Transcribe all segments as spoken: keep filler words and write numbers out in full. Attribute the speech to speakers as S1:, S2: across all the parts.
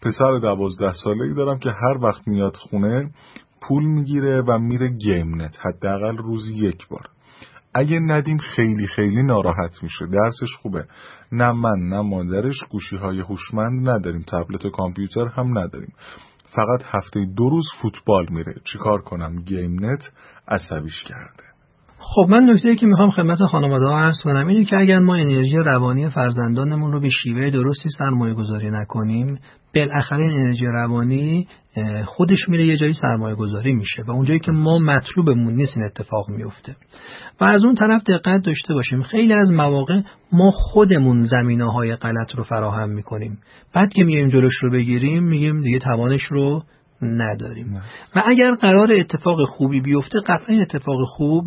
S1: پسر دوازده ساله‌ای دارم که هر وقت میاد خونه پول میگیره و میره گیم نت، حداقل روزی یک بار. اگه ندیم خیلی خیلی ناراحت میشه. درسش خوبه، نه من نه مادرش گوشی‌های هوشمند نداریم، تبلت و کامپیوتر هم نداریم، فقط هفته دو روز فوتبال میره. چیکار کنم؟ گیم نت عصبیش کرده.
S2: خب من نکته‌ای که میخوام خدمت خانواده‌ها عرض کنم اینه که اگر ما انرژی روانی فرزندانمون رو به شیوه درستی سرمایه گذاری نکنیم، بالاخره این انرژی روانی خودش میره یه جایی سرمایه گذاری میشه و اونجایی که ما مطلوبمون نیست این اتفاق میفته. و از اون طرف دقت داشته باشیم خیلی از مواقع ما خودمون زمینه‌های غلط رو فراهم میکنیم، بعد که میایم جلوش رو بگیریم میگیم دیگه توانش رو نداریم. نه. و اگر قرار اتفاق خوبی بیفته قطعا اتفاق خوب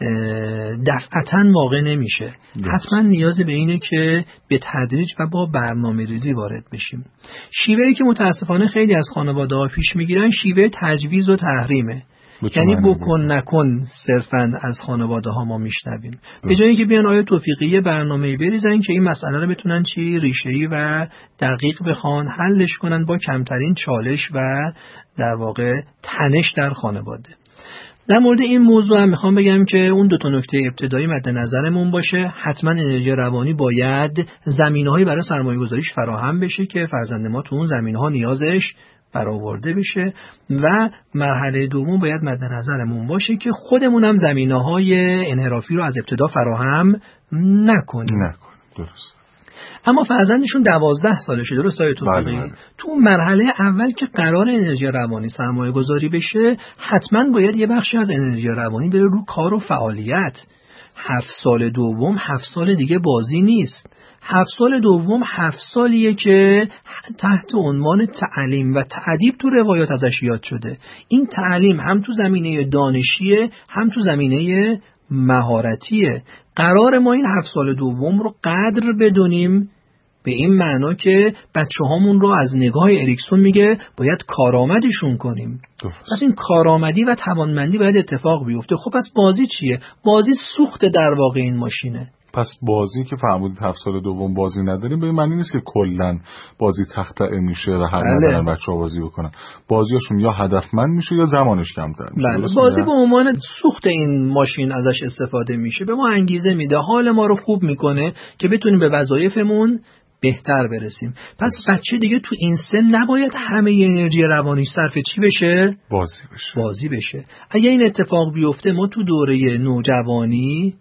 S2: دفعتاً واقع نمیشه. حتما نیاز به اینه که به تدریج و با برنامه ریزی وارد بشیم. شیوهی که متاسفانه خیلی از خانواده‌ها پیش میگیرن شیوه تجویز و تحریمه. یعنی بکن نکن صرفاً از خانواده ها ما میشنویم، به جایی که بیان آیه توفیقی برنامه‌ای بریزن که این مسئله رو بتونن چی ریشه‌ای و دقیق بخوان حلش کنن با کمترین چالش و در واقع تنش در خانواده. در مورد این موضوع هم میخوام بگم که اون دو تا نکته ابتدایی مد نظرمون باشه. حتما انرژی روانی باید زمینه‌هایی برای سرمایه‌گذاریش فراهم بشه که فرزند ما تو اون زمینه‌ها نیازش برآورده بشه، و مرحله دوم باید مد نظرمون باشه که خودمون هم زمینه‌های انحرافی رو از ابتدا فراهم نکنیم.
S1: نکنیم. درست.
S2: اما فرزندشون دوازده سالشه، درست آیه توفیقی؟ تو مرحله اول که قرار انرژی روانی سرمایه گذاری بشه حتما باید یه بخشی از انرژی روانی بره رو کار و فعالیت. هفت سال دوم هفت سال دیگه بازی نیست. هفت سال دوم هفت سالیه که تحت عنوان تعلیم و تأدیب تو روایات ازش یاد شده. این تعلیم هم تو زمینه دانشیه هم تو زمینه مهارتیه. قرار ما این هفت سال دوم رو قدر بدونیم، به این معنا که بچه هامون رو از نگاه اریکسون میگه باید کارآمدشون کنیم. پس این کارآمدی و توانمندی باید اتفاق بیفته. خب پس بازی چیه؟ بازی سوخت در واقع این ماشینه.
S1: پس بازی که فرمودید هفت سال دوم بازی نداریم به این معنی نیست که کلاً بازی تخته میشه و هر ندارن بچه‌ها بازی بکنن. بازیاشون یا هدفمند میشه یا زمانش کمتر میشه.
S2: بازی به عنوان سوخت این ماشین ازش استفاده میشه، به ما انگیزه میده، حال ما رو خوب میکنه که بتونیم به وظایفمون بهتر برسیم. پس بچه دیگه تو این سن نباید همه انرژی روانی صرف چی بشه؟
S1: بازی بشه.
S2: بازی بشه. اگه این اتفاق بیفته ما تو دوره نوجوانی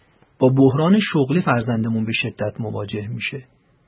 S2: با بحران شغلی فرزندمون به شدت مواجه میشه.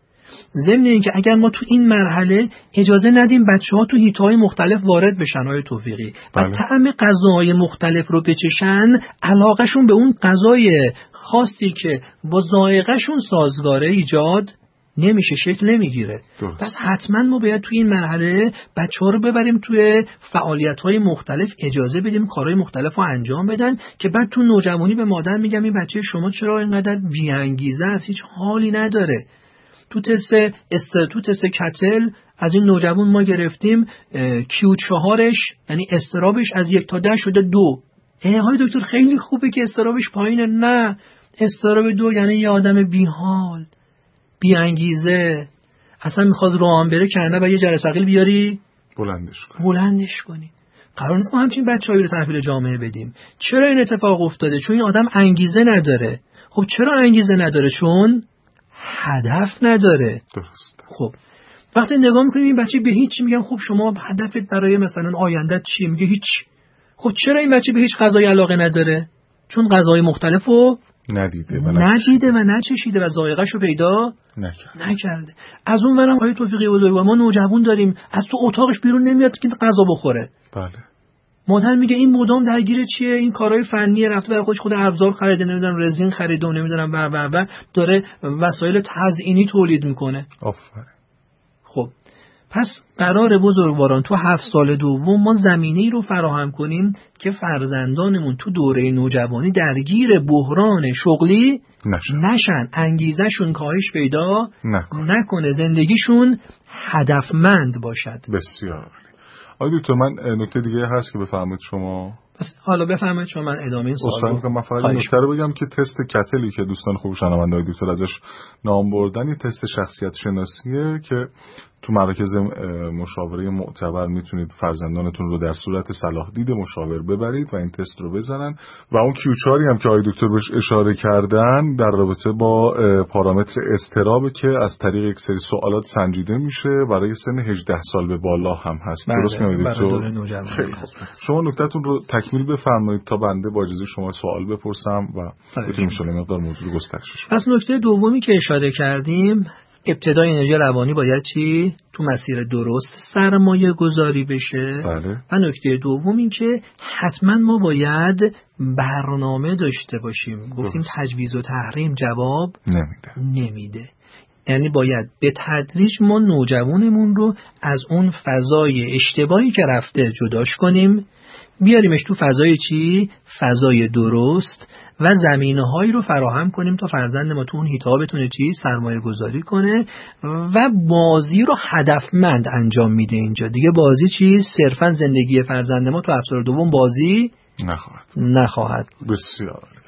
S2: ضمن اینکه اگر ما تو این مرحله اجازه ندیم بچه‌ها تو حیطه‌های مختلف وارد بشن های توفیقی و
S1: بله.
S2: طعم غذاهای مختلف رو بچشن، علاقهشون به اون غذای خاصی که با ذائقه‌شون سازگاره ایجاد نمیشه، شکل نمیگیره. پس حتما ما باید توی این مرحله بچه‌ها رو ببریم توی فعالیت‌های مختلف، اجازه بدیم کارهای مختلف رو انجام بدن که بعد تو نوجوانی به مادر میگم این بچه شما چرا اینقدر بی‌انگیزه است، هیچ حالی نداره. تو تست است تو تست کتل از این نوجوان ما گرفتیم کیو چهارش یعنی استرابش از یک تا ده شده دو. های دکتر خیلی خوبه که استرابش پایینه. نه، استراب دو یعنی یه آدم بی‌حال، بی انگیزه، اصلا میخواد رو هم بره کنه و یه جرس عقیل بیاری
S1: بلندش کنی
S2: بلندش کنی. قرار نیست ما همچین بچه‌هایی رو تحویل جامعه بدیم. چرا این اتفاق افتاده؟ چون این آدم انگیزه نداره. خب چرا انگیزه نداره؟ چون هدف نداره.
S1: درست.
S2: خب وقتی نگاه میکنیم این بچه به هیچ، میگم خب شما هدفت برای مثلا آیندت چیه؟ میگه هیچ. خب چرا این بچه به هیچ غذای علاقه نداره؟ چون غذای مختلفو
S1: ندیده و
S2: ندیده و نچشیده و ذائقه‌شو پیدا
S1: نکرد.
S2: نکرده. از اون ورم آیه توفیقی بزرگوار ما نوجوان داریم از تو اتاقش بیرون نمیاد که غذا بخوره.
S1: بله.
S2: مادر میگه این مدام درگیر چیه؟ این کارهای فنیه، رفته برای خودش خود ابزار خریده، نمیدونم رزین خریده و نمیدونم و و و داره وسایل تزیینی تولید میکنه.
S1: آفرین.
S2: خب پس قرار بزرگواران تو هفت سال دوم ما زمینه‌ای رو فراهم کنیم که فرزندانمون تو دوره نوجوانی درگیر بحران شغلی
S1: نشن,
S2: نشن. انگیزشون کاهش پیدا
S1: نکنه.
S2: نکنه، زندگیشون هدفمند باشد.
S1: بسیار. آقای دکتر من نکته دیگه هست که بفرمایید شما.
S2: بس حالا بفرمایید شما، من ادامه این سوال
S1: رو من فقط نکته رو بگم که تست کتلی که دوستان خوب شنونده‌های دکتر ازش نام بردن یه تست شخصیت شناسیه که تو مراکز مشاوره معتبر میتونید فرزندانتون رو در صورت صلاح دید مشاور ببرید و این تست رو بزنن و اون کیو چهار هم که آقای دکتر بهش اشاره کردن در رابطه با پارامتر اضطراب که از طریق یک سری سوالات سنجیده میشه برای سن هجده سال به بالا هم هست. درست میگم دکتر؟ خیلی خوب. شما نکتهتون رو تکمیل بفرمایید تا بنده با اجازه شما سوال بپرسم و بتونیم ان شاءالله مقدار موضوع رو گسترش بدیم.
S2: پس نکته دومی که اشاره کردیم، ابتدای انرژی روانی باید چی؟ تو مسیر درست سرمایه گذاری بشه.
S1: بله.
S2: و نکته دوم این که حتما ما باید برنامه داشته باشیم. گفتیم تجویز و تحریم جواب
S1: نمیده
S2: نمیده یعنی باید به تدریج ما نوجوانمون رو از اون فضای اشتباهی که رفته جداش کنیم، بیاریمش تو فضای چی؟ فضای درست و زمینه‌هایی رو فراهم کنیم تا فرزند ما تو اون حیطه بتونه چی؟ سرمایه گذاری کنه و بازی رو هدفمند انجام میده. اینجا دیگه بازی چی؟ صرفا زندگی فرزند ما تو افسار دوم بازی
S1: نخواهد
S2: نخواهد
S1: بسیار